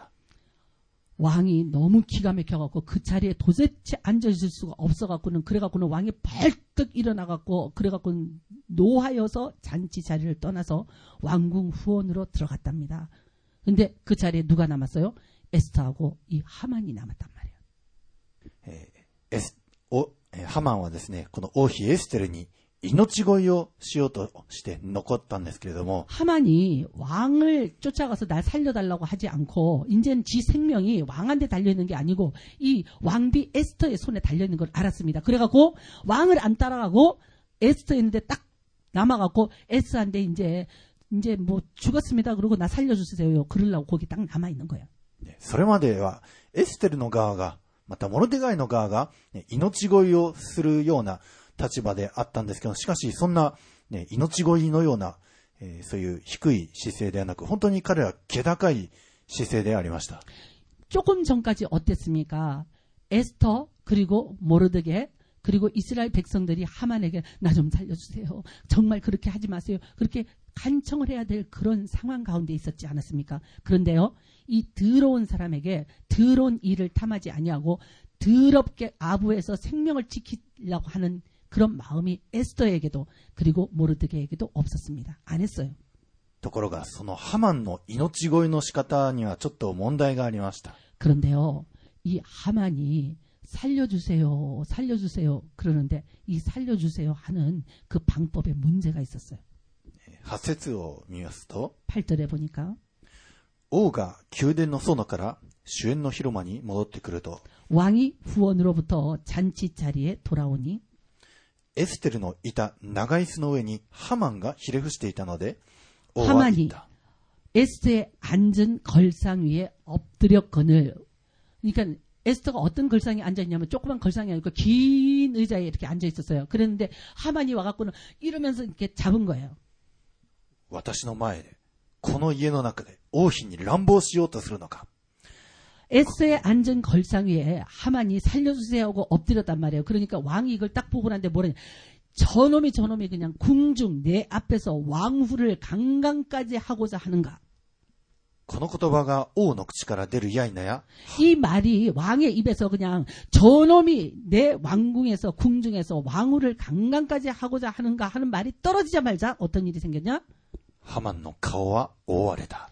왕이 너무 기가 막혀갖고 그 자리에 도대체 앉아있을 수가 없어갖고는 그래갖고는 왕이 벌떡 일어나갖고 그래갖고 노하여서 잔치 자리를 떠나서 왕궁 후원으로 들어갔답니다. 근데 그 자리에 누가 남았어요? 에스더하고 이 하만이 남았단 말이에요. えー、エスおえー、ハマンはですね、この王妃エステルに命乞いをしようとして残ったんですけれども、 하만이 왕을 쫓아가서 날 살려달라고 하지 않고 이제는 지 생명이 왕한테 달려있는 게 아니고 이 왕비 에스더의 손에 달려있는 걸 알았습니다. 그래갖고 왕을 안 따라가고 에스더 있는데 딱 남아갖고 에스더한테 이제 이제 뭐 죽었습니다. 그러고 나 살려주세요. 그러려고 거기 딱 남아있는 거예요. それまではエステルの側が、またモルデガイの側が命乞いをするような立場であったんですけど、しかしそんな、ね、命乞いのような、えー、そういう低い姿勢ではなく、本当に彼ら気高い姿勢でありました。 조금 전까지 어땠습니까? 에스터 그리고 모르드게 그리고 이스라엘 백성들이 하만에게 나 좀 살려주세요. 정말 그렇게 하지 마세요. 그렇게 간청을 해야 될 그런 상황 가운데 있었지 않았습니까? 그런데요, 이 더러운 사람에게 더러운 일을 탐하지 아니하고 더럽게 아부에서 생명을 지키려고 하는 그런 마음이 에스더에게도 그리고 모르드게에게도 없었습니다. 안 했어요. ところがそのハマンの命乞いの仕方にはちょっと問題がありました。 그런데요, 이 하만이 살려주세요, 살려주세요 그러는데 이 살려주세요 하는 그 방법에 문제가 있었어요. はち節を見ますと、 팔 절에 보니까 王が宮殿の園から主宴の広間に戻ってくると、 왕이 후원으로부터 잔치 자리에 돌아오니 エステルのいた長椅子の上にハマンがひれ伏していたので、王は言った。 에스더의 앉은 걸상 위에 엎드렸거늘. 그러니까 에스더가 어떤 걸상에 앉아있냐면 조그만 걸상이 아니고 긴 의자에 이렇게 앉아있었어요. 그랬는데 하만이 와갖고는 이러면서 이렇게 잡은 거예요. 私の前でこの家の中で王妃に乱暴しようとするのか。 에스더의 앉은 걸상 위에 하만이 살려주세요 하고 엎드렸단 말이에요. 그러니까 왕이 이걸 딱 보고 나는데 뭐라냐. 저놈이 저놈이 그냥 궁중 내 앞에서 왕후를 강간까지 하고자 하는가. この言葉が王の口から出るやいなや、 이 말이 왕의 입에서 그냥 저놈이 내 왕궁에서 궁중에서 왕후를 강간까지 하고자 하는가 하는 말이 떨어지자마자 어떤 일이 생겼냐? ハマンの顔は覆われた。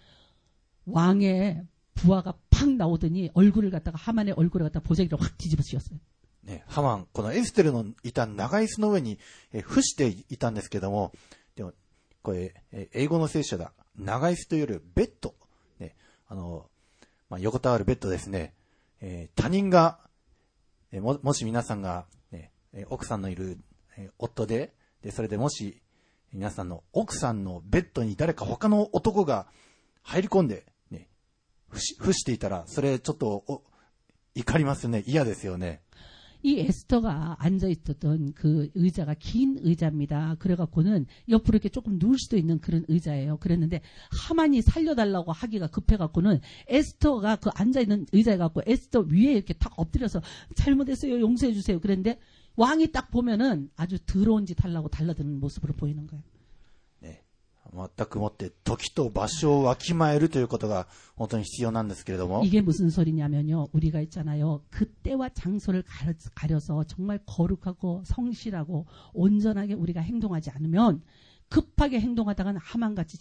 왕의 부하가 팍 나오더니 얼굴을 갖다가 하만의 얼굴을 갖다가 보자기를 확 뒤집어 씌웠어요. ね、ハマン、このエステルのいた長椅子の上にえ伏していたんですけども、でもこれえ英語の聖書だ。長椅子というよりベッド、ね、あの、まあ、横たわるベッドですね。えー、他人がえも、もし皆さんが、ね、奥さんのいるえ夫で、でそれでもし皆さんの奥さんのベッドに誰か他の男が入り込んで、ね、伏し、伏していたら、それちょっとお怒りますよね。嫌ですよね。 이 에스더가 앉아있었던 그 의자가 긴 의자입니다. 그래갖고는 옆으로 이렇게 조금 누울 수도 있는 그런 의자예요. 그랬는데 하만이 살려달라고 하기가 급해갖고는 에스더가 그 앉아있는 의자에 갖고 에스더 위에 이렇게 탁 엎드려서 잘못했어요. 용서해주세요. 그랬는데 왕이 딱 보면은 아주 더러운 짓 하려고 달라드는 모습으로 보이는 거예요. 全くもって時と場所をわきまえるということが本当に必要なんですけれども 이게 무슨 소리냐면요. 우리가 있잖아요. 그때와 장소를 가려, 가려서 정말 거룩하고 성실하고 온전하게 우리가 행동하지 않으면 급하게 행동하다가는 하만같이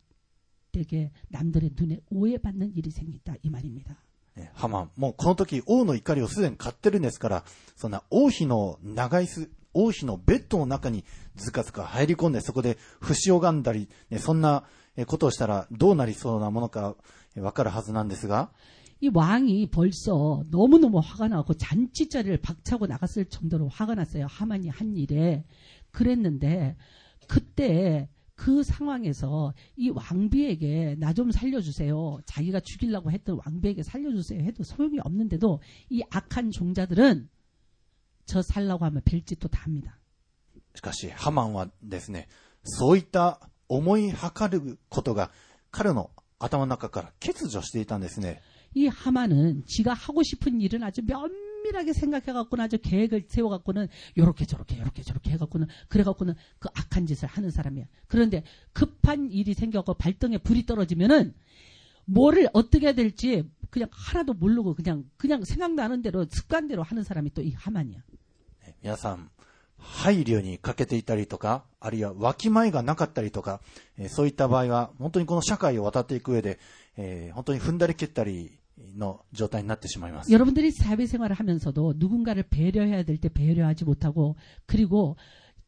잘못되게 남들의 눈에 오해받는 일이 생긴다. 이 말입니다. ハマン、もうこの時王の怒りをすでに買ってるんですから、そんな王妃の長椅子、王妃のベッドの中にずかずか入り込んでそこで節を拝んだり、ね、そんなことをしたらどうなりそうなものかわかるはずなんですが、 이 왕이 벌써 너무너무 화가 나고 잔치자리를 박차고 나갔을 정도로 화가 났어요. 하만이 한 일에. 그랬는데 그때 그 상황에서 이 왕비에게 나 좀 살려주세요. 자기가 죽이려고 했던 왕비에게 살려주세요 해도 소용이 없는데도 이 악한 종자들은 저 살라고 하면 별짓도 다 합니다. しかしハマンはですね、そういった思いはることが彼の頭の中から欠如していたんですね。 이 하만은 지가 하고 싶은 일은 아주 면밀하게 생각해갖고는 아주 계획을 세워갖고는 요렇게 저렇게 요렇게 저렇게 해갖고는 그래갖고는 그 악한 짓을 하는 사람이야. 그런데 급한 일이 생겨갖고 발등에 불이 떨어지면은 뭐를 어떻게 해야 될지 그냥 하나도 모르고 그냥 그냥 생각나는 대로 습관대로 하는 사람이 또 이 하만이야. 皆さん配慮に欠けていたりとか、あるいはわきまえがなかったりとか、えー、そういった場合は本当にこの社会を渡っていく上で、えー、本当に踏んだり蹴ったりの状態になってしまいます。 여러분들이 사회생활을 하면서도 누군가를 배려해야 될 때 배려하지 못하고 그리고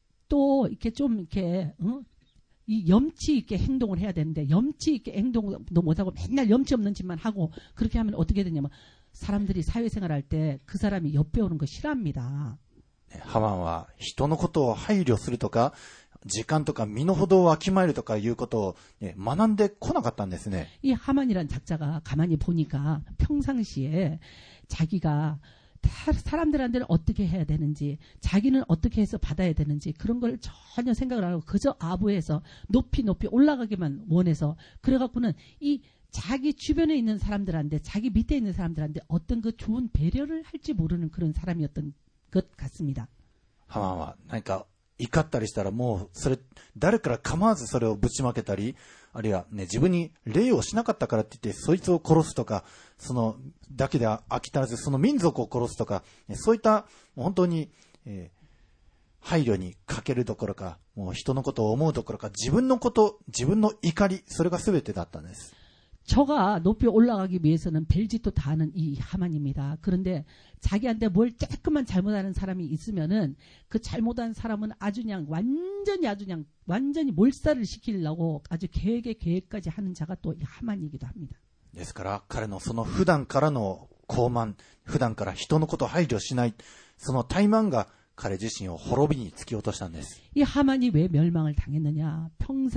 또 이렇게 좀 이렇게 어? 이 염치 있게 행동을 해야 되는데 염치 있게 행동도 못하고 맨날 염치 없는 짓만 하고 그렇게 하면 어떻게 되냐면 사람들이 사회생활할 때 그 사람이 옆에 오는 거 싫어합니다. ハマンは人のことを配慮するとか、時間とか身の程をわきまえるとかいうことを、ね、学んでこなかったんですね。 이 하만이란 작자가 가만히 보니까 평상시에 자기가 사람들한테는 어떻게 해야 되는지 자기는 어떻게 해서 받아야 되는지 그런 걸 전혀 생각을 안 하고 그저 아부에서 높이 높이 올라가기만 원해서 그래갖고는 이 자기 주변에 있는 사람들한테 자기 밑에 있는 사람들한테 어떤 그 좋은 배려를 할지 모르는 그런 사람이었던 것 같습니다. ハマンは何か怒ったりしたらもうそれ誰から構わずそれをぶちまけたり、あるいはね自分に礼をしなかったからって言ってそいつを殺すとか、そのだけで飽き足らずその民族を殺すとか、そういった本当に、えー、配慮に欠けるどころか、もう人のことを思うどころか自分のこと、自分の怒り、それが全てだったんです。 저가 높이 올라가기 위해서는 별짓도 다 하는 이 하만입니다. 그런데 자기한테 뭘 조금만 잘못하는 사람이 있으면은 그 잘못한 사람은 아주 그냥 완전히 아주 그냥 완전히 몰살을 시키려고 아주 계획에 계획까지 하는 자가 또 이 하만이기도 합니다. ですから彼のその普段からの傲慢、普段から人のことを配慮しない、その怠慢が彼自身を滅びに突き落としたんです。 이 하만이 왜 멸망을 당했느냐?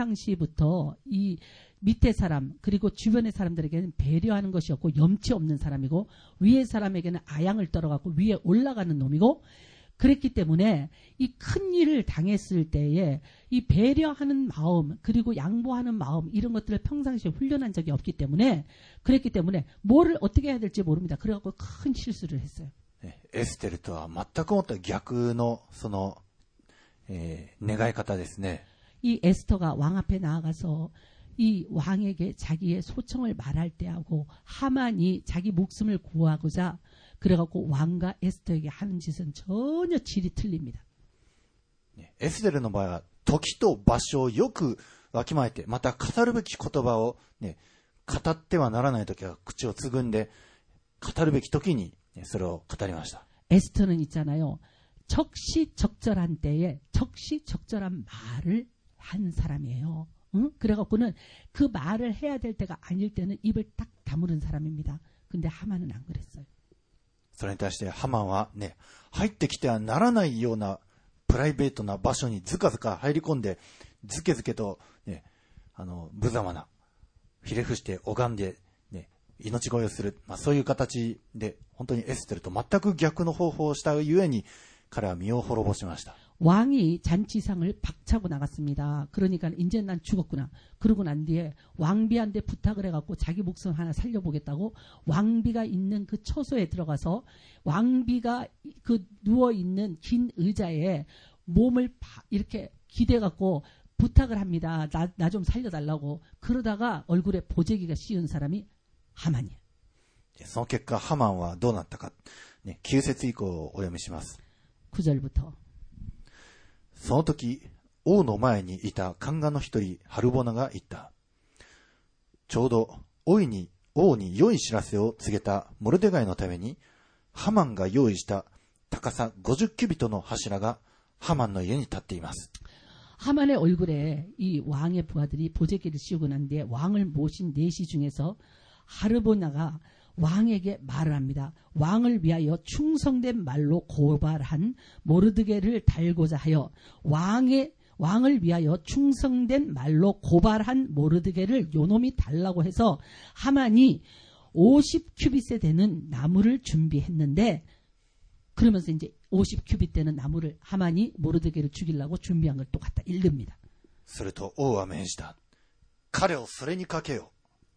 평상시부터 이 밑에 사람 그리고 주변의 사람들에게는 배려하는 것이었고 염치 없는 사람이고 위의 사람에게는 아양을 떨어갖고 위에 올라가는 놈이고 그랬기 때문에 이 큰 일을 당했을 때에 이 배려하는 마음 그리고 양보하는 마음 이런 것들을 평상시에 훈련한 적이 없기 때문에 그랬기 때문에 뭐를 어떻게 해야 될지 모릅니다. 그래갖고 큰 실수를 했어요. エステルとは全くもって逆のその、えー、願い方ですね。 이 에스더가 왕 앞에 나아가서 이 왕에게 자기의 소청을 말할 때하고 하만이 자기 목숨을 구하고자 그래갖고 왕과 에스더에게 하는 짓은 전혀 질이 틀립니다. エステルの場合は時と場所をよくわきまえて、また語るべき言葉を、ね、語ってはならないときは口をつぐんで語るべきときにそれを語りました。 에스더는 있잖아요. 적시적절한 때에 적시적절한 말을 한 사람이에요. 응? 그래갖고는 그 말을 해야 될 때가 아닐 때는 입을 딱 다무는 사람입니다. 근데 하만은 안 그랬어요. それに対してハマンはね、入ってきてはならないようなプライベートな場所にずかずか入り込んで、ずけずけとね、あの無様なひれ伏して拝んでね、 命乞いをする、まあ、そういう形で本当にエステルと全く逆の方法をしたゆえに彼は身を滅ぼしました。 왕이 잔치상을 박차고 나갔습니다. 그러니까 이제 난 죽었구나. 그러고 난 뒤에 왕비한테 부탁을 해갖고 자기 목숨 하나 살려보겠다고 왕비가 있는 그 처소에 들어가서 왕비가 그 누워있는 긴 의자에 몸을 이렇게 기대갖고 부탁을 합니다. 나, 나 좀 살려달라고. 그러다가 얼굴에 보재기가 씌운 사람이 하만이에요. その結果ハマンはどうなったか、ね、きゅう節以降をお読みします。 구 절부터 その時、王の前にいた宦官の一人、ハルボナが言った。ちょうど、王に、王に良い知らせを告げたモルデガイのために、ハマンが用意した高さごじゅっキュビトの柱がハマンの家に立っています。 하만의 얼굴에 이 왕의 부하들이 보재기를 씌우고 난 뒤에 왕을 모신 내시 중에서 하르보나가 왕에게 말을 합니다. 왕을 위하여 충성된 말로 고발한 모르드게를 달고자 하여 왕의 왕을 위하여 충성된 말로 고발한 모르드게를 요놈이 달라고 해서 하만이 오십 큐빗에 되는 나무를 준비했는데 그러면서 이제 오십 큐빗 되는 나무를 하만이 모르드게를 죽이려고 준비한 걸 또 갖다 읽습니다. すると王は命じた。彼をそれにかけよ。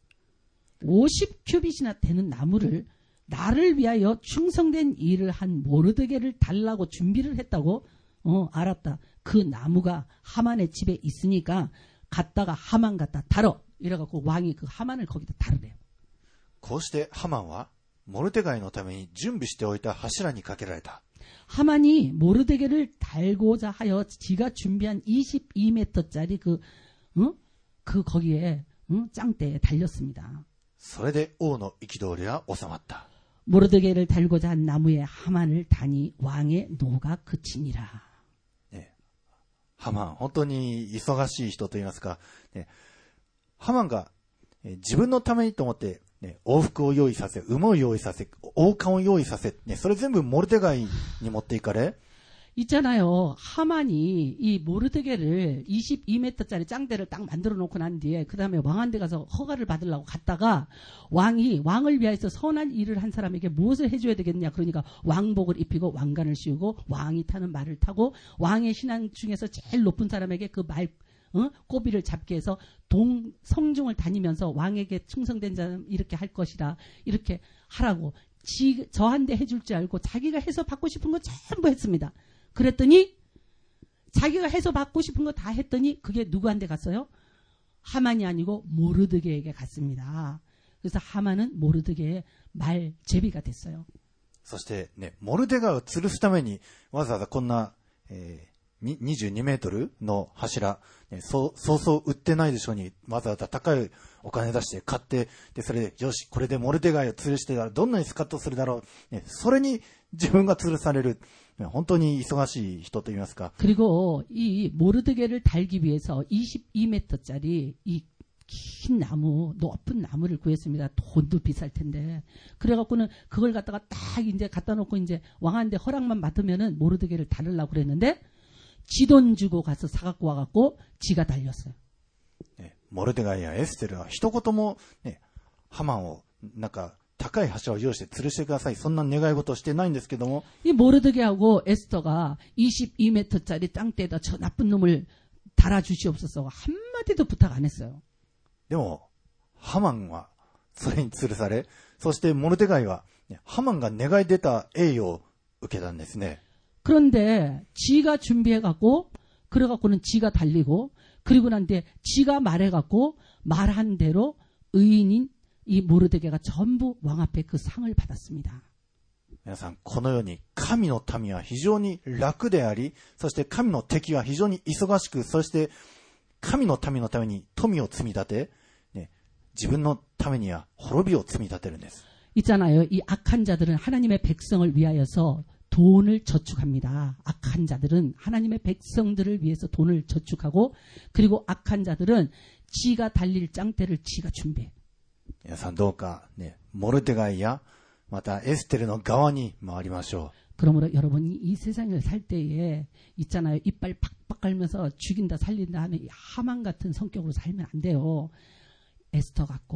오십 큐빗이나 되는 나무를 나를 위하여 충성된 일을 한 모르드게를 달라고 준비를 했다고? 어, 알았다. 그 나무가 하만의 집에 있으니까 갔다가 하만 갖다 달어. 이래갖고 왕이 그 하만을 거기다 달으래요. こうしてハマンはモルデガイのために準備しておいた柱にかけられた。 하만이 모르드게를 달고자 하여 지가 준비한 이십이 미터짜리 그, 어? 그 거기에 어? 짱대에 달렸습니다. それで王の憤りは収まった。 모르드게를 달고자 한 나무에 하만을 다니 왕의 노가 그치니라. ね、ハマン、本当に忙しい人といいますか、ね、ハマンが、え自分のためにと思って、ね、往復を用意させ、馬を用意させ、王冠を用意させ、ね、それ全部モルデガイに持っていかれ、 있잖아요. 하만이 이 모르드게를 이십이 미터짜리 짱대를 딱 만들어 놓고 난 뒤에 그 다음에 왕한테 가서 허가를 받으려고 갔다가 왕이 왕을 위해서 선한 일을 한 사람에게 무엇을 해줘야 되겠냐. 그러니까 왕복을 입히고 왕관을 씌우고 왕이 타는 말을 타고 왕의 신앙 중에서 제일 높은 사람에게 그 말 어? 꼬비를 잡게 해서 동 성중을 다니면서 왕에게 충성된 자는 이렇게 할 것이다. 이렇게 하라고 지, 저한테 해줄 줄 알고 자기가 해서 받고 싶은 거 전부 했습니다. 그랬더니 자기가 해서 받고 싶은 거 다 했더니 그게 누구한테 갔어요? 하만이 아니고 모르드게에게 갔습니다. 그래서 하만은 모르드게의 말 제비가 됐어요. そしてね、モルデガイを吊るすためにわざわざこんな、えー、にじゅうにメートルの柱、ね、そうそうそう売ってないでしょうにわざわざ高いお金出して買って、でそれでよしこれでモルデガイを吊るしてたらどんなにスカッとするだろう、ね、それに自分が吊るされる。本当に忙しい人と言いますか。 그리고 이 모르드게를 달기 위해서 이십이 미터짜리 이 긴 나무, 높은 나무를 구했습니다. 돈도 비쌀 텐데. 그래갖고는 그걸 갖다가 딱 이제 갖다 놓고 이제 왕한테 허락만 받으면은 모르드게를 달으려고 그랬는데 지 돈 주고 가서 사갖고 와갖고 지가 달렸어요. 네, 모르데가이와エステルは一言もね、ハマンをなんか高い柱を用意して吊るしてください。そんな願い事をしてないんですけども。 이 모르드게하고 에스더가 이십이 미터짜리 땅대에다 저 나쁜 놈을 달아주시옵소서 한마디도 부탁 안 했어요. でもハマンはそれに吊るされ、そしてモルデガイは、ね、ハマンが願い出た栄誉を受けたんですね。 그런데 지가 준비해갖고 그래갖고는 지가 달리고 그리고 난 뒤에 지가 말해갖고 말한 대로 의인인 이 모르드게가 전부 왕 앞에 그 상을 받았습니다. 皆さん、このように神の民は非常に楽であり、そして神の敵は非常に忙しく、そして神の民のために富を積み立て、ね、自分のためには滅びを積み立てるんです。 있잖아요. 이 악한 자들은 하나님의 백성을 위하여서 돈을 저축합니다. 악한 자들은 하나님의 백성들을 위해서 돈을 저축하고 그리고 악한 자들은 지가 달릴 짱대를 지가 준비해. 皆さんどうかね、モルデガイやまたエステルの側に回りましょう。 그러므로 여러분이 이 세상을 살 때에 있잖아요. 이빨 팍팍 깔면서 죽인다 살린다 하는 이 하만 같은 성격으로 살면 안 돼요. 에스터 같고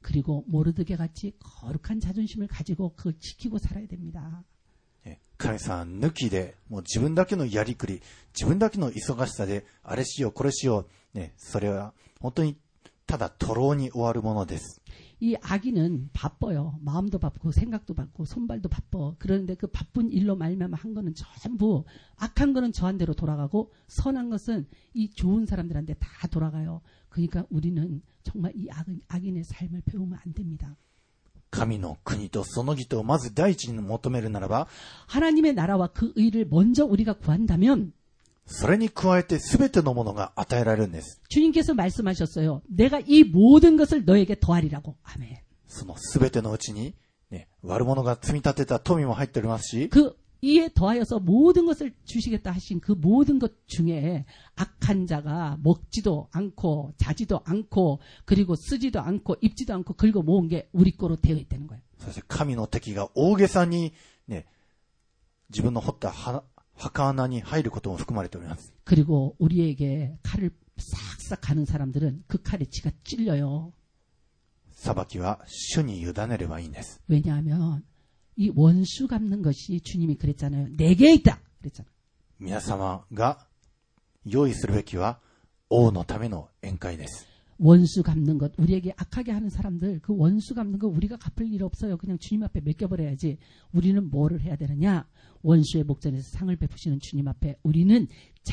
그리고 모르드게 같이 거룩한 자존심을 가지고 그걸 지키고 살아야 됩니다. 神様抜きで、もう自分だけのやりくり、自分だけの忙しさで、あれしよう、これしよう、ね、それは本当にただ徒労に終わるものです。 이 악인은 바빠요. 마음도 바쁘고 생각도 바쁘고 손발도 바빠. 그런데 그 바쁜 일로 말미암아 한 거는 전부 악한 거는 저한테로 돌아가고 선한 것은 이 좋은 사람들한테 다 돌아가요. 그러니까 우리는 정말 이 악인, 악인의 삶을 배우면 안 됩니다. 神の国とその義とをまず第一に求めるならば、 하나님의 나라와 그 의를 먼저 우리가 구한다면 それに加えて全てのものが与えられるんです。 주님께서 말씀하셨어요. 내가 이 모든 것을 너에게 더하리라고. 아멘. その全てのうちに、ね、悪者が積み立てた富も入っておりますし、 그 이에 더하여서 모든 것을 주시겠다 하신 그 모든 것 중에 악한 자가 먹지도 않고 자지도 않고 그리고 쓰지도 않고 입지도 않고 긁어 모은 게 우리 거로 되어 있다는 거예요. そして神の敵が大げさに、ね、自分の掘った墓穴に入ることも含まれております。 그리고 우리에게 칼을 싹싹 가는 사람들은 그 칼에 지가 찔려요. 裁きは主に委ねればいいんです。 왜냐하면 이 원수 갚는 것이 주님이 그랬잖아요. 내게 있다 그랬잖아요. 皆様が用意するべきは王のための宴会です。 원수 갚는 것, 우리에게 악하게 하는 사람들, 그 원수 갚는 거 우리가 갚을 일 없어요. 그냥 주님 앞에 맡겨버려야지. 우리는 뭐를 해야 되느냐? 원수의 목전에서 상을 베푸시는 주님 앞에 우리는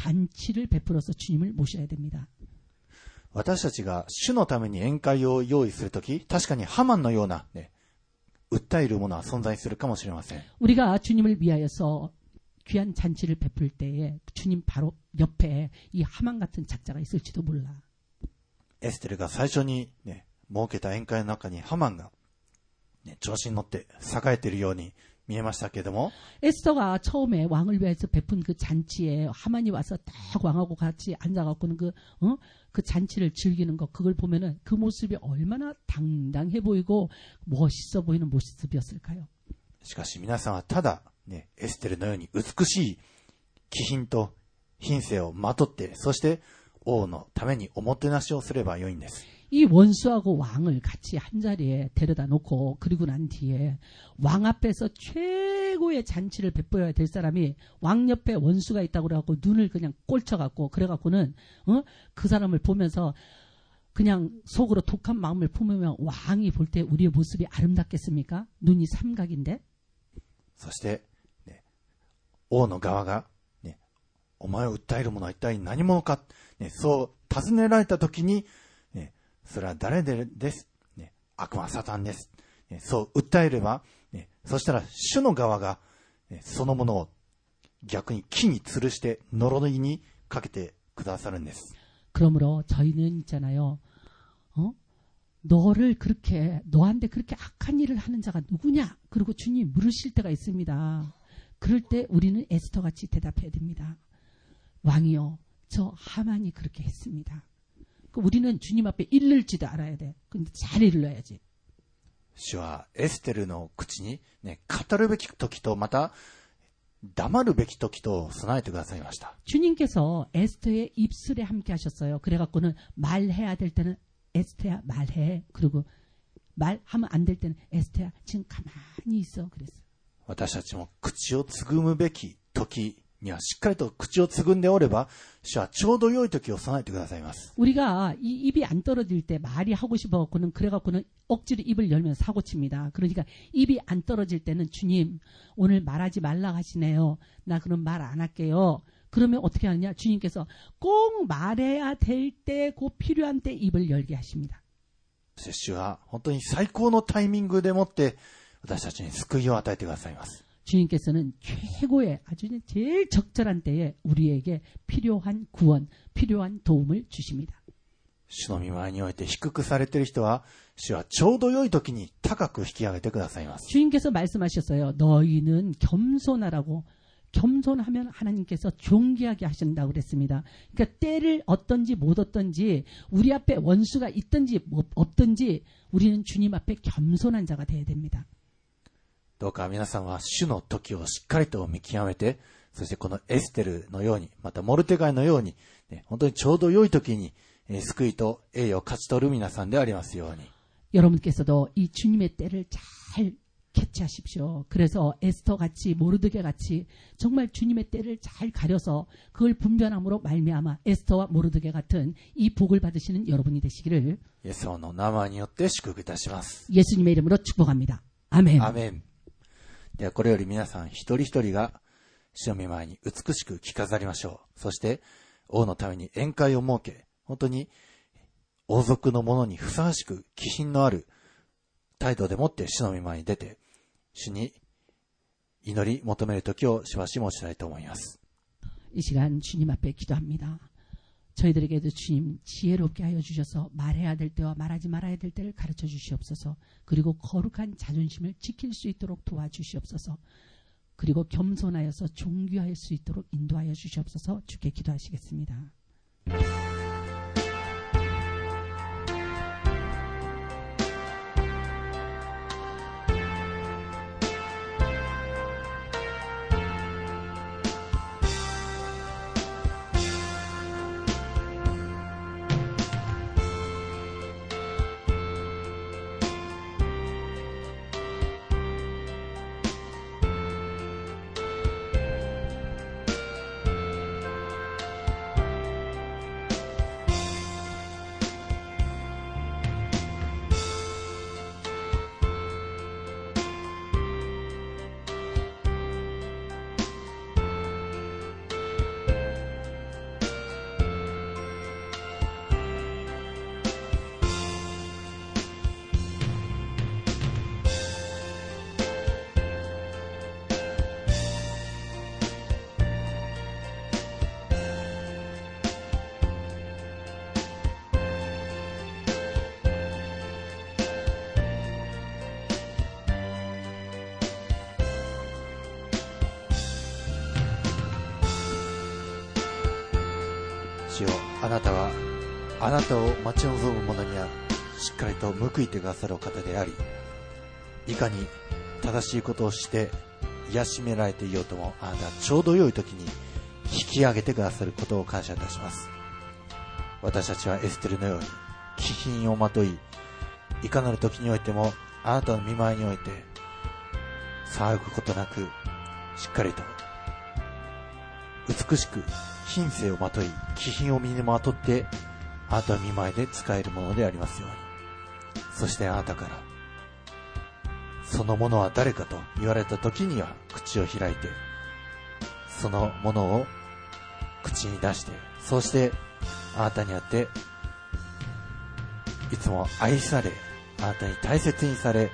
잔치를 베풀어서 주님을 모셔야 됩니다. 私たちが主のために宴会を用意するとき、確かにハマンのような、ね、訴えるものは存在するかもしれません。 우리가 주님을 위하여서 귀한 잔치를 베풀 때에 주님 바로 옆에 이 하만 같은 작자가 있을지도 몰라. エステルが最初に、ね、設けた宴会の中にハマンが、ね、調子に乗って栄えているように見えましたけれども、 에스더가 처음에 왕을 위해서 베푼 그 잔치에 하만이 와서 딱 왕하고 같이 앉아갖고는 그, 어? 그 잔치를 즐기는 것, 그걸 보면은 그 모습이 얼마나 당당해 보이고 멋있어 보이는 모습이었을까요? しかし皆さんはただ、ね、エステルのように美しい気品と品性をまとって、そして王のためにおもてなしをすればよいんです。 이 원수하고 왕을 같이 한자리에 데려다 놓고 그리고 난 뒤에 왕 앞에서 최고의 잔치를 베풀어야 될 사람이 왕 옆에 원수가 있다고 그래갖고 눈을 그냥 꼴쳐갖고 그래갖고는 어? 그 사람을 보면서 그냥 속으로 독한 마음을 품으면 왕이 볼 때 우리의 모습이 아름답겠습니까? 눈이 삼각인데. そして、ね、王の側が、ね、お前を訴える者は一体何者か、ね、そう尋ねられたときに、ね、それは誰でです、ね、悪魔サタンです、ね、そう訴えれば、ね、そしたら主の側が、ね、そのものを逆に木に吊るして呪いにかけてくださるんです。 그러므로 저희는 있잖아요. 어? 너를 그렇게 너한테 그렇게 악한 일을 하는 자가 누구냐? 그리고 주님 물으실 때가 있습니다. 그럴 때 우리는 에스더같이 대답해야 됩니다. 왕이요, 저 하만이 그렇게 했습니다. 우리는 주님 앞에 일를지도 알아야 돼. 근데 잘 일러야지. 主はエステルの口に、ね、語るべき時とまた黙るべき時と備えてくださいました。 주님께서 에스더의 입술에 함께 하셨어요. 그래갖고는 말해야 될 때는 에스더야 말해. 그리고 말하면 안 될 때는 에스더야 지금 가만히 있어. 그랬어요. 私たちも口をつぐむべき時にはしっかりと口をつぐんでおれば、主はちょうど良い時を備えてくださいます。 우리가 이 입이 안 떨어질 때 말이 하고 싶어갖고는 그래갖고는 억지로 입을 열면 사고칩니다. 그러니까 입이 안 떨어질 때는 주님 오늘 말하지 말라 하시네요. 나 그럼 말 안 할게요. 그러면 어떻게 하느냐? 주님께서 꼭 말해야 될 때, 그 필요한 때 입을 열게 하십니다. 主は本当に最高のタイミングでもって私たちに救いを与えてくださいます。 주님께서는 최고의 아주 제일 적절한 때에 우리에게 필요한 구원, 필요한 도움을 주십니다. 主の御前において低くされている人は、主はちょうど良い時に高く引き上げてくださいます。 주님께서 말씀하셨어요. 너희는 겸손하라고. 겸손하면 하나님께서 존귀하게 하신다고 그랬습니다. 그러니까 때를 얻든지 못 얻든지 우리 앞에 원수가 있든지 없든지 우리는 주님 앞에 겸손한 자가 되어야 됩니다. どうか皆さんは主の時をしっかりと見極めて、そしてこのエステルのように、またモルテガイのように、ね、本当にちょうど良い時に、えー、救いと栄誉を勝ち取る皆さんでありますように。 여러분께서도 이 주님의 때를 잘 캐치하십시오. 그래서 에스더 같이 모르드게 같이 정말 주님의 때를 잘 가려서 그걸 분별함으로 말미암아 에스더와 모르드게 같은 이 복을 받으시는 여러분이 되시기를 イエス様の名前によって祝福いたします。 예수님의 이름으로 축복합니다. 아멘. アメン。ではこれより皆さん一人一人が主の御前に美しく着飾りましょう。そして王のために宴会を設け、本当に王族のものにふさわしく気品のある態度でもって主の御前に出て、主に祈り求める時をしばし申したいと思います。 이 시간 주님 앞에 기도합니다. 저희들에게도 주님 지혜롭게 하여 주셔서 말해야 될 때와 말하지 말아야 될 때를 가르쳐 주시옵소서. 그리고 거룩한 자존심을 지킬 수 있도록 도와주시옵소서. 그리고 겸손하여서 존귀할 수 있도록 인도하여 주시옵소서. 주께 기도하시겠습니다. 主よ、あなたはあなたを待ち望む者にはしっかりと報いてくださるお方であり、いかに正しいことをして癒しめられていようとも、あなたはちょうど良い時に引き上げてくださることを感謝いたします。私たちはエステルのように気品をまとい、いかなる時においてもあなたの御前において騒ぐことなく、しっかりと美しく品性をまとい、気品を身にまとってあなたの御前で使えるものでありますように。そしてあなたからそのものは誰かと言われた時には口を開いて、そのものを口に出して、そしてあなたにあっていつも愛され、あなたに大切にされ、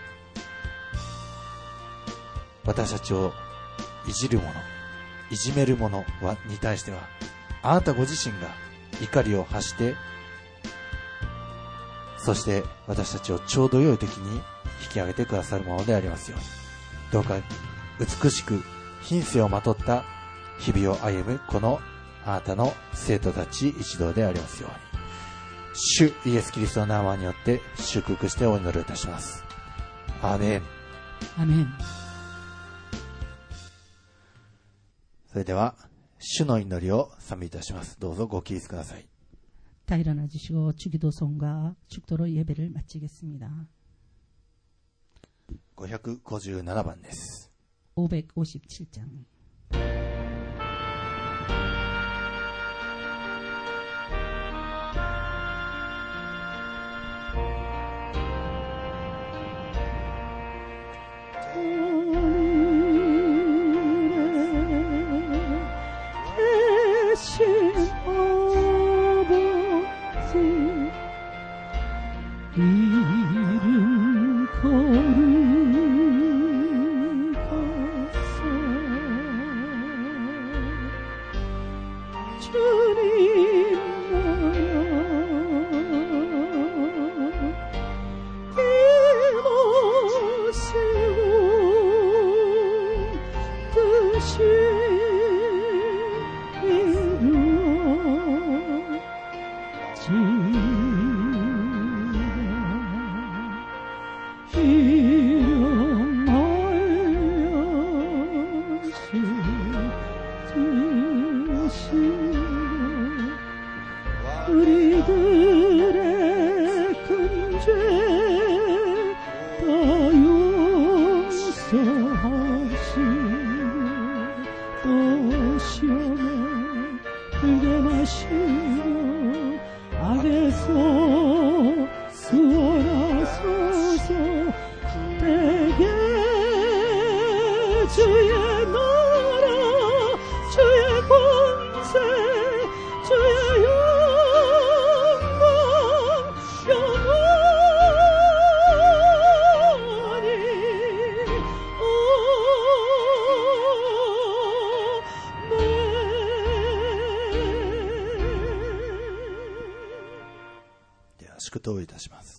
私たちをいじる者、いじめる者に対してはあなたご自身が怒りを発して、そして私たちをちょうど良い時に引き上げてくださるものでありますように。どうか美しく品性をまとった日々を歩むこのあなたの生徒たち一同でありますように。主イエスキリストの名前によって祝福してお祈りいたします。アーメン。 アメン。 それでは主の祈りを賛美いたします。どうぞご起立ください。 다 일어나 주시고 주기도송과 축도로 예배를 마치겠습니다. ごひゃくごじゅうななばんです。 오백오십칠 장. 이름 거룩하사 주님 나라 깨우시고 뜻이 우리들의 큰 죄 とをいたします。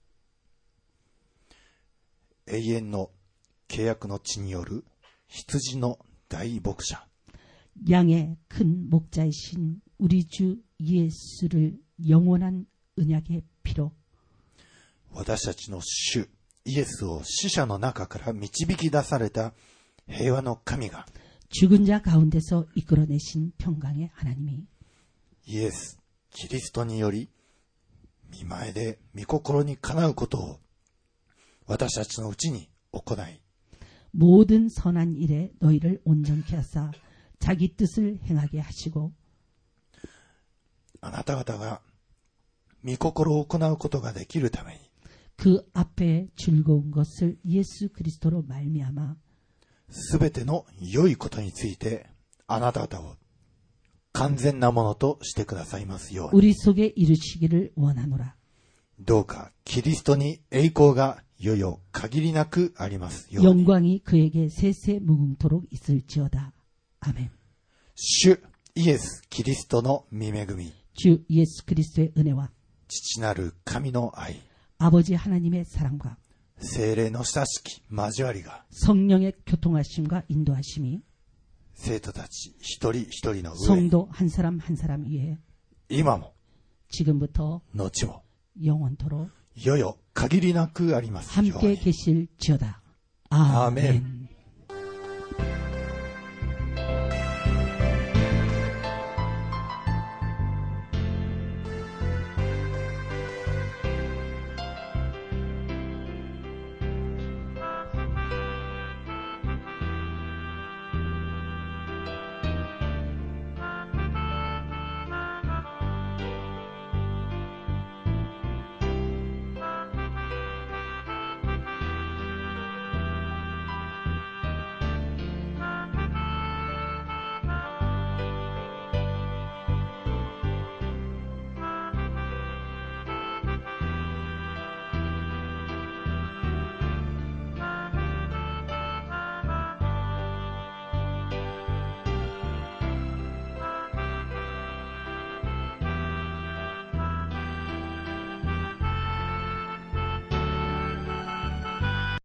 永遠の契約の地による羊の大牧者 양의 큰 목자이신 우리 주 예수를 영원한 언약의 피로 私たちの主イエスを死者の中から導き出された平和の神が 죽은 자 가운데서 이끌어내신 평강의 하나님이 イエスキリストにより御前で御心にかなうことを私たちのうちに行い 모든 선한 일에 너희를 온전케 하사 자기 뜻을 행하게 하시고 あなた方が御心を行うことができるために 그 앞에 즐거운 것을 예수 그리스도로 말미암아 すべての良いことについてあなた方を完全なものとしてくださいますように 우리 속에 이루시기를 원하노라. どうかキリストに栄光がいよいよ限りなくありますように 영광이 그에게 세세 무궁토록 있을지어다. 아멘. 主イエスキリストの御恵み 주 예수 그리스도의 은혜와 父なる神の愛 아버지 하나님의 사랑과 聖霊の親しき交わりが 성령의 교통하심과 인도하심이 生徒たち一人一人の上に 성도 한 사람 한 사람 위에 今も 지금부터 後も 영원토록 いよいよ限りなくありますよう 함께 に 계실지어다. 아멘. 아멘.